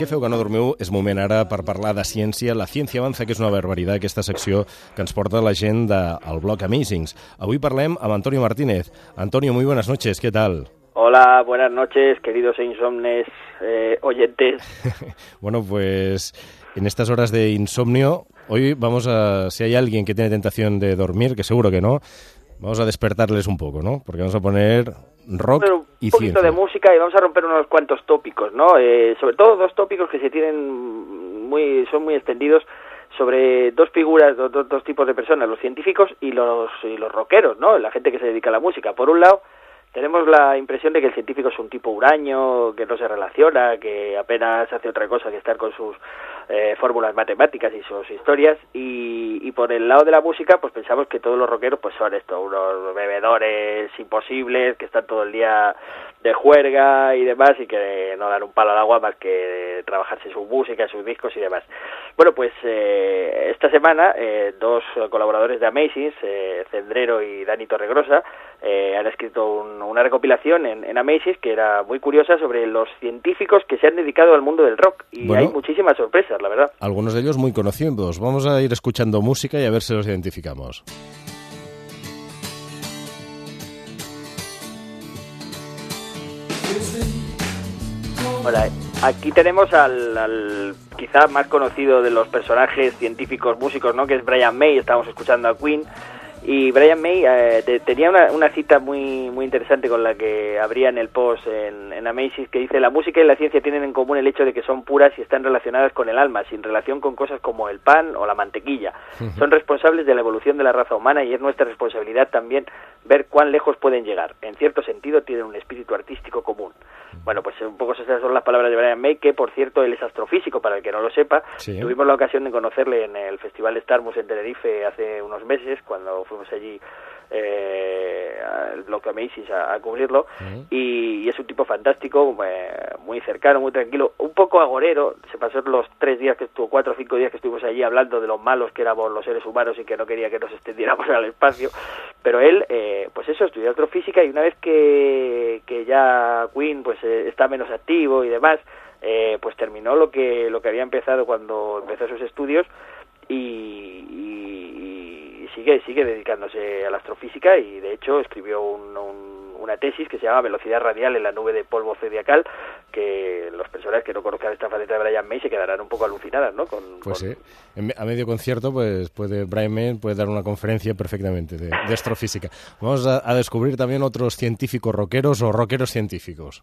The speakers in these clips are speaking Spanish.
Què feu que no dormiu? És moment ara per parlar de ciència. La ciència avança, que és una barbaritat, aquesta secció que ens porta la gent del blog Amazings. Avui parlem amb Antonio Martínez. Antonio, muy buenas noches, ¿qué tal? Hola, buenas noches, queridos insomnes oyentes. Bueno, pues en estas horas de insomnio, hoy vamos a, si hay alguien que tiene tentación de dormir, que seguro que no, vamos a despertarles un poco, ¿no? Porque vamos a poner rock y ciencia. Un poquito de música y vamos a romper unos cuantos tópicos, ¿no? Sobre todo dos tópicos que son muy extendidos sobre dos figuras, dos tipos de personas, los científicos y los rockeros, ¿no? La gente que se dedica a la música. Por un lado, tenemos la impresión de que el científico es un tipo huraño, que no se relaciona, que apenas hace otra cosa que estar con sus fórmulas matemáticas y sus historias, y por el lado de la música pues pensamos que todos los rockeros pues son unos bebedores imposibles, que están todo el día de juerga y demás, y que no dan un palo al agua más que trabajarse su música, sus discos y demás. Bueno, pues esta semana dos colaboradores de Amazings, Cendrero y Dani Torregrosa, han escrito una recopilación en Amazings que era muy curiosa sobre los científicos que se han dedicado al mundo del rock, y bueno, hay muchísimas sorpresas, la verdad. Algunos de ellos muy conocidos. Vamos a ir escuchando música y a ver si los identificamos. Bueno, aquí tenemos al quizá más conocido de los personajes científicos músicos, ¿no? Que es Brian May. Estábamos escuchando a Queen. Y Brian May tenía una cita muy interesante con la que abría en el post en Amazing, que dice: la música y la ciencia tienen en común el hecho de que son puras y están relacionadas con el alma, sin relación con cosas como el pan o la mantequilla. Son responsables de la evolución de la raza humana y es nuestra responsabilidad también ver cuán lejos pueden llegar. En cierto sentido tienen un espíritu artístico común. Bueno, pues un poco esas son las palabras de Brian May, que por cierto él es astrofísico, para el que no lo sepa. Sí. Tuvimos la ocasión de conocerle en el Festival Starmus en Tenerife hace unos meses, cuando fuimos allí al bloque Amazing a cubrirlo, y es un tipo fantástico, muy cercano, muy tranquilo, un poco agorero. Se pasó los 4 o 5 días que estuvimos allí hablando de lo malos que éramos los seres humanos y que no quería que nos extendiéramos al espacio, pero él, pues eso, estudió astrofísica, y una vez que ya Queen pues está menos activo y demás, pues terminó lo que había empezado cuando empezó sus estudios, y sigue dedicándose a la astrofísica, y de hecho escribió una tesis que se llama Velocidad radial en la nube de polvo zodiacal, que las personas que no conozcan esta faceta de Brian May se quedarán un poco alucinadas, ¿no? Sí, a medio concierto pues Brian May puede dar una conferencia perfectamente de astrofísica. Vamos a descubrir también otros científicos rockeros o rockeros científicos.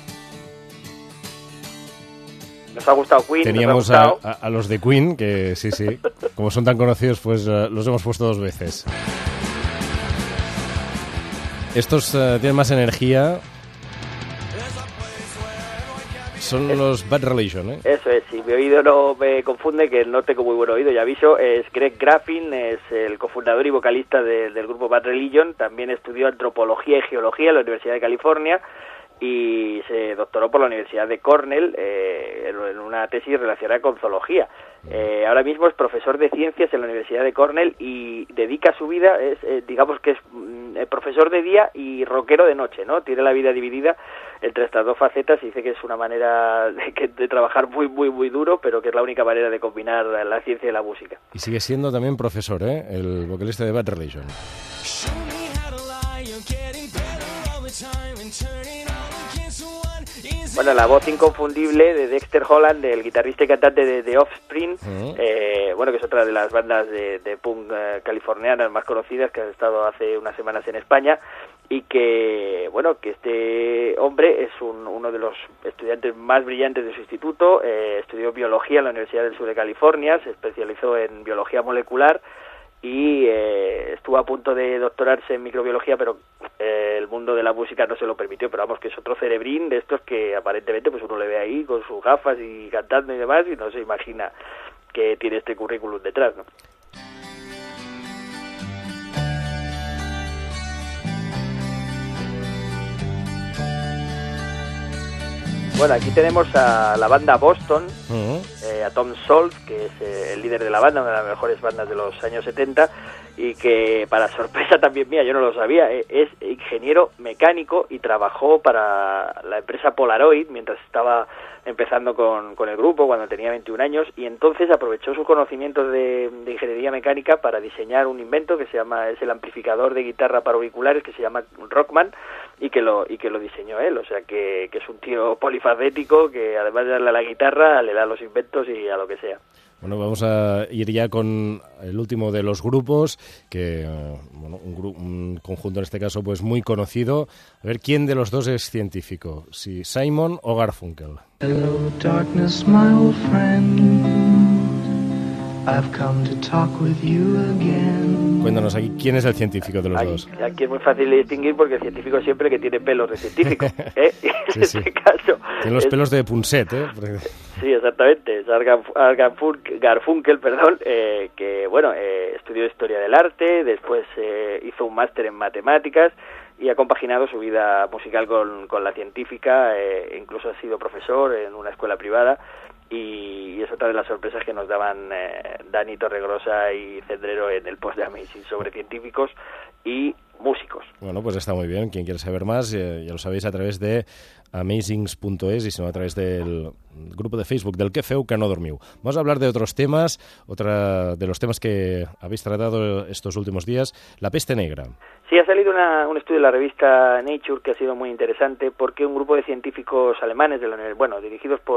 Nos ha gustado Queen. Teníamos a los de Queen, que sí, como son tan conocidos, pues los hemos puesto 2 veces. Estos tienen más energía. Son los Bad Religion, ¿eh? Eso es, si mi oído no me confunde, que no tengo muy buen oído, ya aviso, es Greg Graffin, es el cofundador y vocalista del grupo Bad Religion. También estudió antropología y geología en la Universidad de California, y se doctoró por la Universidad de Cornell en una tesis relacionada con zoología. Ahora mismo es profesor de ciencias en la Universidad de Cornell y dedica su vida, digamos que es profesor de día y rockero de noche, ¿no? Tiene la vida dividida entre estas dos facetas, y dice que es una manera de trabajar muy, muy, muy duro, pero que es la única manera de combinar la ciencia y la música. Y sigue siendo también profesor, el vocalista de Bad Religion. Bueno, la voz inconfundible de Dexter Holland, el guitarrista y cantante de The Offspring, bueno, que es otra de las bandas de punk californianas más conocidas, que han estado hace unas semanas en España, y que, bueno, que este hombre es uno de los estudiantes más brillantes de su instituto. Estudió biología en la Universidad del Sur de California, se especializó en biología molecular, y estuvo a punto de doctorarse en microbiología, pero el mundo de la música no se lo permitió. Pero vamos, que es otro cerebrín de estos que aparentemente pues uno le ve ahí con sus gafas y cantando y demás, y no se imagina que tiene este currículum detrás, ¿no? Bueno, aquí tenemos a la banda Boston, a Tom Scholz, que es el líder de la banda, una de las mejores bandas de los años 70, y que, para sorpresa también mía, yo no lo sabía, es ingeniero mecánico y trabajó para la empresa Polaroid mientras estaba empezando con el grupo, cuando tenía 21 años, y entonces aprovechó sus conocimientos de ingeniería mecánica para diseñar un invento que es el amplificador de guitarra para auriculares, que se llama Rockman, y que lo diseñó él. O sea que es un tío polifacético que, además de darle a la guitarra, le da a los inventos y a lo que sea. Bueno, vamos a ir ya con el último de los grupos, que un conjunto en este caso pues muy conocido. A ver, ¿quién de los dos es científico? Si Simon o Garfunkel. Hello, darkness, my old friend. I've come to talk with you again. Cuéntanos aquí, ¿quién es el científico de los dos? Aquí es muy fácil de distinguir porque el científico siempre que tiene pelos de científico, ¿eh? Sí, en este caso. Tiene los pelos de Punset, ¿eh? Sí, exactamente. Es Garfunkel, que bueno, estudió Historia del Arte, después hizo un máster en Matemáticas y ha compaginado su vida musical con la científica, incluso ha sido profesor en una escuela privada. Y es otra de las sorpresas que nos daban Dani Torregrosa y Cendrero en el post de Amazing sobre científicos y músicos. Bueno, pues está muy bien. Quien quiera saber más, ya lo sabéis a través de amazings.es y si no a través del grupo de Facebook del Que Feu que no dormiu. Vamos a hablar de otros temas, otra de los temas que habéis tratado estos últimos días, la peste negra. Sí, ha salido un estudio en la revista Nature que ha sido muy interesante porque un grupo de científicos alemanes, dirigidos por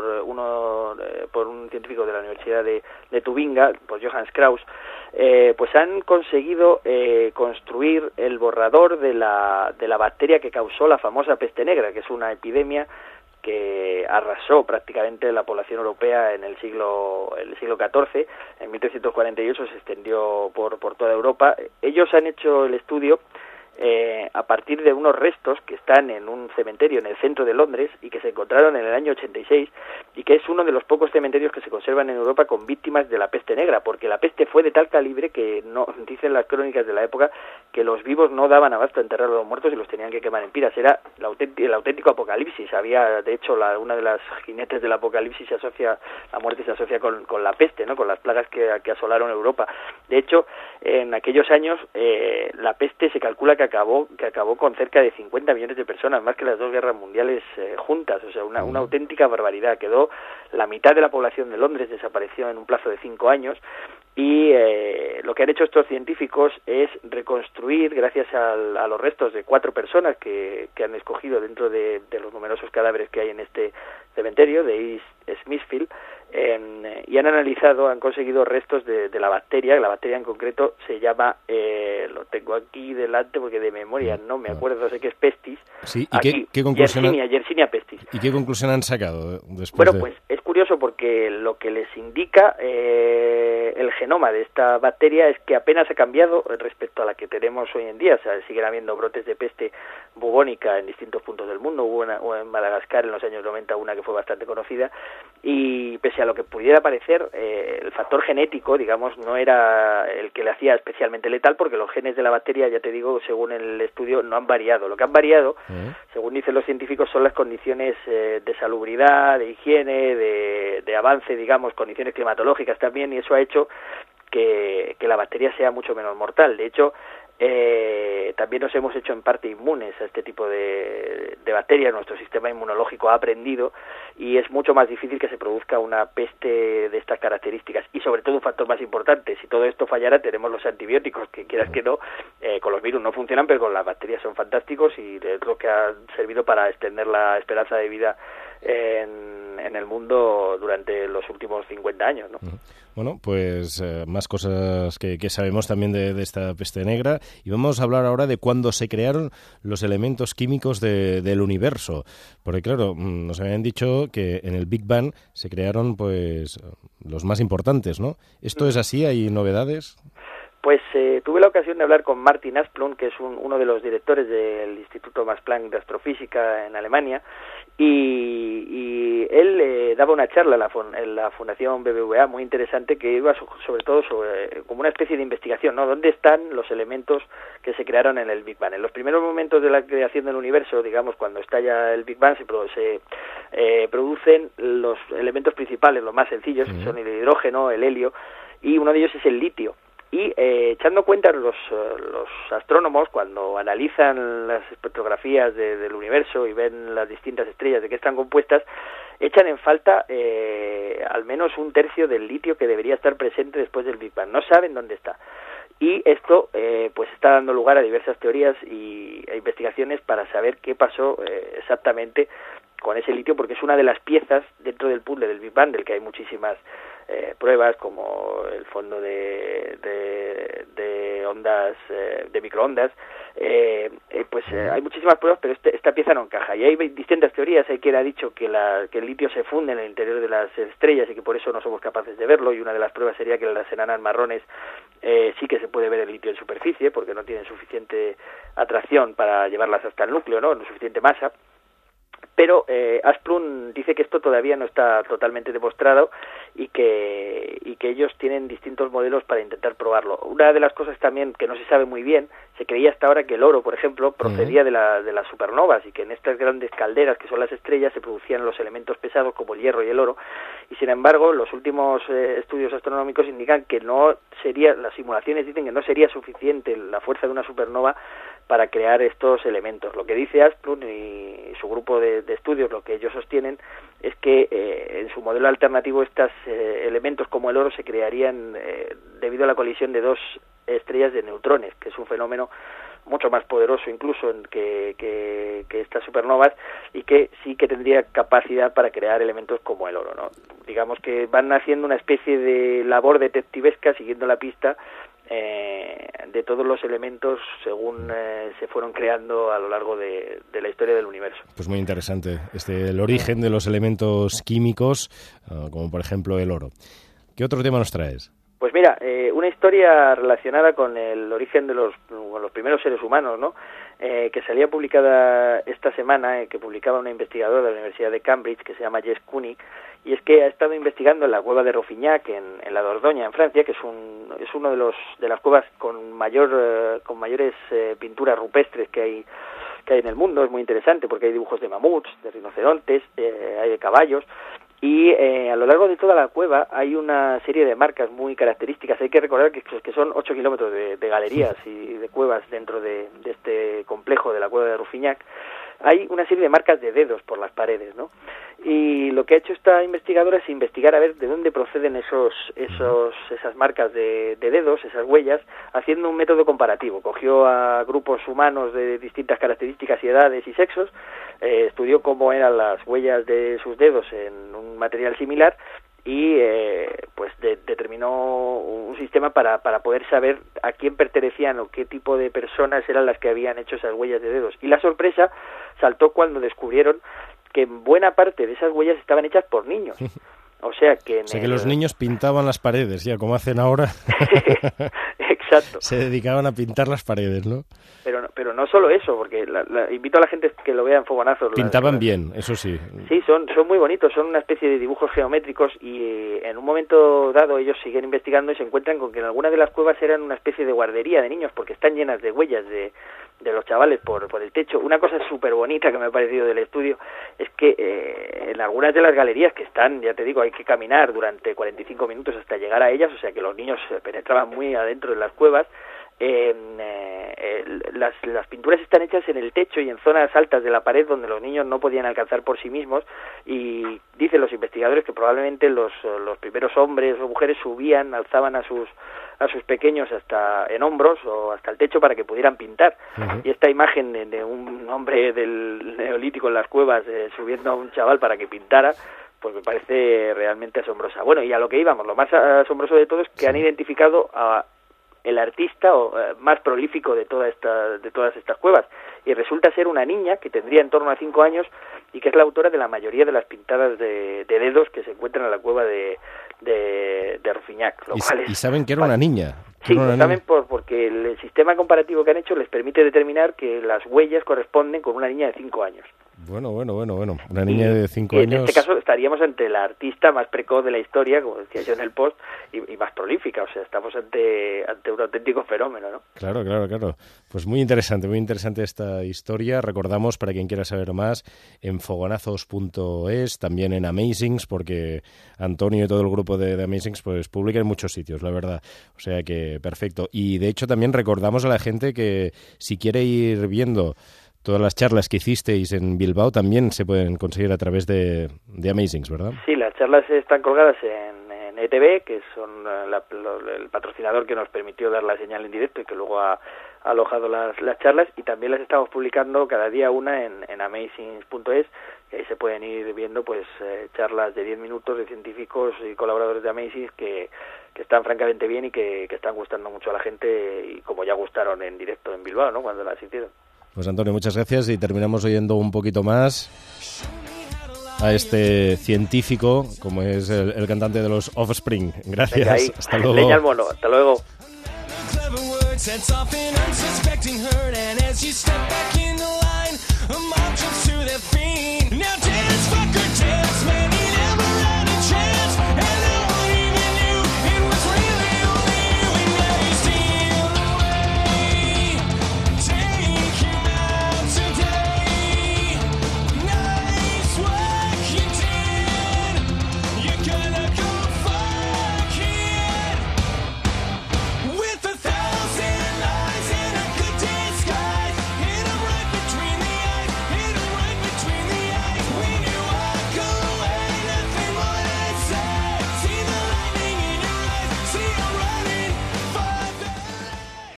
un científico de la Universidad de Tubinga, por Johannes Krauss, pues han conseguido construir el borrador de la bacteria que causó la famosa peste negra, que es una epidemia que arrasó prácticamente la población europea en el siglo XIV. En 1348 se extendió por toda Europa. Ellos han hecho el estudio a partir de unos restos que están en un cementerio en el centro de Londres y que se encontraron en el año 86 y que es uno de los pocos cementerios que se conservan en Europa con víctimas de la peste negra, porque la peste fue de tal calibre que no dicen las crónicas de la época que los vivos no daban abasto a enterrar a los muertos y los tenían que quemar en piras. Era el auténtico apocalipsis. Había, de hecho, una de las jinetes del apocalipsis la muerte se asocia con la peste, ¿no? Con las plagas que asolaron Europa. De hecho, en aquellos años la peste se calcula que acabó con cerca de 50 millones de personas, más que las dos guerras mundiales juntas. O sea, una auténtica barbaridad. Quedó la mitad de la población de Londres, desapareció en un plazo de 5 años. Y lo que han hecho estos científicos es reconstruir, gracias a los restos de 4 personas que han escogido dentro de los numerosos cadáveres que hay en este cementerio de East Smithfield, y han conseguido restos de la bacteria. La bacteria en concreto se llama, lo tengo aquí delante porque de memoria no me acuerdo, sé que es pestis. Sí, ¿y qué conclusión Yersinia pestis. ¿Y qué conclusión han sacado después? Bueno, pues es curioso porque lo que les indica el genoma de esta bacteria es que apenas ha cambiado respecto a la que tenemos hoy en día. O sea, siguen habiendo brotes de peste bubónica en distintos puntos del mundo. Hubo en Madagascar en los años 90 una que fue bastante conocida, y pese a lo que pudiera parecer, el factor genético, digamos, no era el que le hacía especialmente letal, porque los genes de la bacteria, ya te digo, según el estudio, no han variado. Lo que han variado, según dicen los científicos, son las condiciones de salubridad, de higiene, de avance, digamos, condiciones climatológicas también, y eso ha hecho que la bacteria sea mucho menos mortal. De hecho, también nos hemos hecho en parte inmunes a este tipo de bacterias. Nuestro sistema inmunológico ha aprendido y es mucho más difícil que se produzca una peste de estas características. Y sobre todo, un factor más importante, si todo esto fallara, tenemos los antibióticos, que quieras que no, con los virus no funcionan, pero con las bacterias son fantásticos, y es lo que ha servido para extender la esperanza de vida en el mundo durante los últimos 50 años, ¿no? Bueno, pues más cosas que sabemos también de esta peste negra, y vamos a hablar ahora de cuándo se crearon los elementos químicos del universo, porque claro, nos habían dicho que en el Big Bang se crearon pues los más importantes, ¿no? ¿Esto es así? ¿Hay novedades? Pues tuve la ocasión de hablar con Martin Asplund, que es uno de los directores del Instituto Max Planck de Astrofísica en Alemania, y él daba una charla en la Fundación BBVA muy interesante, que iba sobre todo como una especie de investigación, ¿no? ¿Dónde están los elementos que se crearon en el Big Bang? En los primeros momentos de la creación del universo, digamos, cuando estalla el Big Bang, se producen los elementos principales, los más sencillos, que son el hidrógeno, el helio, y uno de ellos es el litio. Y echando cuenta los astrónomos, cuando analizan las espectrografías del universo y ven las distintas estrellas de que están compuestas, echan en falta al menos un tercio del litio que debería estar presente después del Big Bang. No saben dónde está. Y esto pues está dando lugar a diversas teorías e investigaciones para saber qué pasó exactamente con ese litio, porque es una de las piezas dentro del puzzle del Big Bang, del que hay muchísimas pruebas, como el fondo de ondas, de microondas. Hay muchísimas pruebas, pero esta pieza no encaja. Y hay distintas teorías. Hay quien ha dicho que el litio se funde en el interior de las estrellas y que por eso no somos capaces de verlo, y una de las pruebas sería que en las enanas marrones sí que se puede ver el litio en superficie, porque no tienen suficiente atracción para llevarlas hasta el núcleo, no suficiente masa. Pero Asplund dice que esto todavía no está totalmente demostrado y que ellos tienen distintos modelos para intentar probarlo. Una de las cosas también que no se sabe muy bien, se creía hasta ahora que el oro, por ejemplo, procedía de las supernovas, y que en estas grandes calderas que son las estrellas se producían los elementos pesados como el hierro y el oro, y sin embargo los últimos estudios astronómicos indican que las simulaciones dicen que no sería suficiente la fuerza de una supernova para crear estos elementos. Lo que dice Asplund y su grupo de estudios, lo que ellos sostienen, es que en su modelo alternativo estos elementos como el oro se crearían debido a la colisión de dos estrellas de neutrones, que es un fenómeno mucho más poderoso incluso que estas supernovas, y que sí que tendría capacidad para crear elementos como el oro, ¿no? Digamos que van haciendo una especie de labor detectivesca siguiendo la pista de todos los elementos según se fueron creando a lo largo de la historia del universo. Pues muy interesante el origen de los elementos químicos, como por ejemplo el oro. ¿Qué otro tema nos traes? Pues mira, una historia relacionada con el origen de los primeros seres humanos, ¿no? Que salía publicada esta semana, que publicaba una investigadora de la Universidad de Cambridge que se llama Jess Koenig, y es que ha estado investigando en la cueva de Rouffignac, en la Dordoña, en Francia, que es uno de las cuevas con mayores pinturas rupestres que hay en el mundo. Es muy interesante porque hay dibujos de mamuts, de rinocerontes, hay de caballos. Y a lo largo de toda la cueva hay una serie de marcas muy características. Hay que recordar que son 8 kilómetros de galerías y de cuevas dentro de este complejo de la cueva de Rouffignac. Hay una serie de marcas de dedos por las paredes, ¿no? Y lo que ha hecho esta investigadora es investigar a ver de dónde proceden esas marcas de dedos, esas huellas, haciendo un método comparativo. Cogió a grupos humanos de distintas características y edades y sexos, estudió cómo eran las huellas de sus dedos en un material similar y determinó un sistema para poder saber a quién pertenecían o qué tipo de personas eran las que habían hecho esas huellas de dedos. Y la sorpresa saltó cuando descubrieron que buena parte de esas huellas estaban hechas por niños. O sea que los niños pintaban las paredes, ya como hacen ahora. Exacto. Se dedicaban a pintar las paredes, ¿no? Pero no solo eso, porque invito a la gente que lo vea en fogonazos. Pintaban bien, eso sí. Sí, son muy bonitos, son una especie de dibujos geométricos, y en un momento dado ellos siguen investigando y se encuentran con que en algunas de las cuevas eran una especie de guardería de niños, porque están llenas de huellas de los chavales por el techo. Una cosa súper bonita que me ha parecido del estudio es que en algunas de las galerías que están, ya te digo, hay que caminar durante 45 minutos hasta llegar a ellas, o sea que los niños penetraban muy adentro de las cuevas. Las pinturas están hechas en el techo y en zonas altas de la pared donde los niños no podían alcanzar por sí mismos, y dicen los investigadores que probablemente los primeros hombres o mujeres alzaban a sus pequeños hasta en hombros o hasta el techo para que pudieran pintar. Y esta imagen de un hombre del Neolítico en las cuevas subiendo a un chaval para que pintara, pues me parece realmente asombrosa. Bueno, y a lo que íbamos, lo más asombroso de todo es que han identificado a el artista más prolífico de todas estas cuevas, y resulta ser una niña que tendría en torno a 5 años y que es la autora de la mayoría de las pintadas de dedos que se encuentran en la cueva de Rouffignac. ¿Y saben que era una niña? Sí, lo saben porque el sistema comparativo que han hecho les permite determinar que las huellas corresponden con una niña de 5 años. Bueno. Una niña de 5 años... En este caso estaríamos ante la artista más precoz de la historia, como decía yo en el post, y más prolífica. O sea, estamos ante un auténtico fenómeno, ¿no? Claro. Pues muy interesante esta historia. Recordamos, para quien quiera saber más, en fogonazos.es, también en Amazings, porque Antonio y todo el grupo de Amazings pues publican en muchos sitios, la verdad. O sea que perfecto. Y de hecho también recordamos a la gente que si quiere ir viendo todas las charlas que hicisteis en Bilbao también se pueden conseguir a través de Amazings, ¿verdad? Sí, las charlas están colgadas en ETV, que son el patrocinador que nos permitió dar la señal en directo y que luego ha alojado las charlas, y también las estamos publicando cada día una en amazings.es, y ahí se pueden ir viendo pues charlas de 10 minutos de científicos y colaboradores de Amazings que están francamente bien y que están gustando mucho a la gente, y como ya gustaron en directo en Bilbao, ¿no?, cuando las hicieron. Pues Antonio, muchas gracias, y terminamos oyendo un poquito más a este científico, como es el cantante de los Offspring. Gracias, hasta luego. Leña al mono, hasta luego. Now dance, fucker, dance, man.